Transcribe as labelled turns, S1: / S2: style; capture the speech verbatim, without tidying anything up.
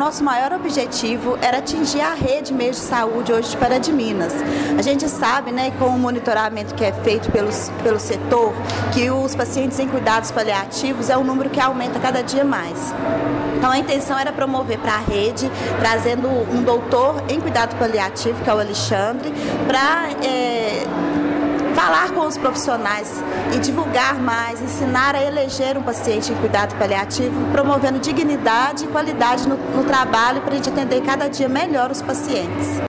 S1: nosso maior objetivo era atingir a rede Meios de Saúde hoje de Pará de Minas. A gente sabe, né, com o monitoramento que é feito pelos, pelo setor, que os pacientes em cuidados paliativos é um número que aumenta cada dia mais. Então a intenção era promover para a rede, trazendo um doutor em cuidado paliativo, que é o Alexandre, para é, falar com os profissionais e divulgar mais, ensinar a eleger um paciente em cuidado paliativo, promovendo dignidade e qualidade no, no trabalho para a gente atender cada dia melhor os pacientes.